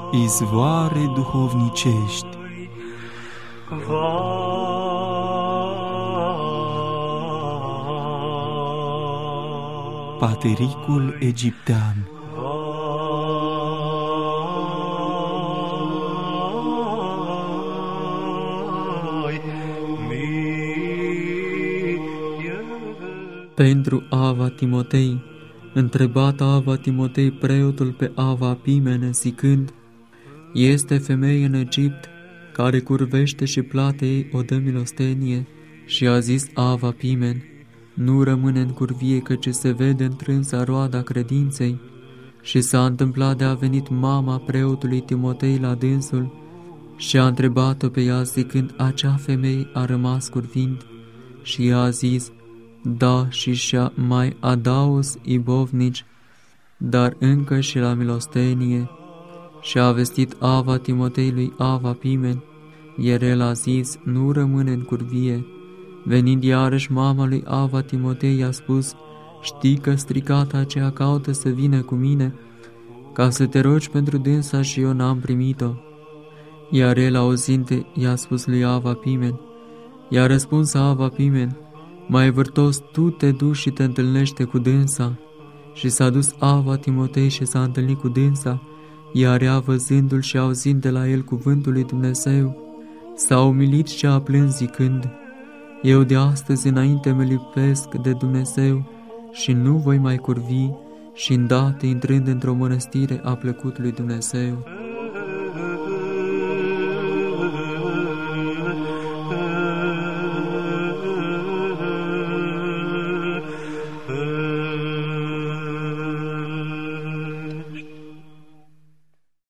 izvoare duhovnicești. Patericul egiptean. Pentru Ava Timotei, întrebat Ava Timotei preotul pe Ava Pimene, zicând: este femeie în Egipt, care curvește și plată ei o dă milostenie, și a zis Ava Pimen: nu rămâne în curvie, căci se vede întrânsa roada credinței. Și s-a întâmplat de a venit mama preotului Timotei la dânsul și a întrebat-o pe ea, zicând: acea femeie a rămas curvind? Și ea a zis: da, și și-a mai adaus ibovnici, dar încă și la milostenie. Și a vestit Ava Timotei lui Ava Pimen, iar el a zis: nu rămâne în curvie. Venind iarăși mama lui Ava Timotei, i-a spus: știi că stricata aceea caută să vină cu mine, ca să te rogi pentru dânsa, și eu n-am primit-o. Iar el, auzind, i-a spus lui Ava Pimen. I-a răspuns Ava Pimen: mai vârtos, tu te duci și te întâlnește cu dânsa. Și s-a dus Ava Timotei și s-a întâlnit cu dânsa, iar ea, văzându-l și auzind de la el cuvântul lui Dumnezeu, s-a umilit și a plâns zicând: eu de astăzi înainte mă lipesc de Dumnezeu și nu voi mai curvi. Și îndată, intrând într-o mănăstire, a plăcut lui Dumnezeu.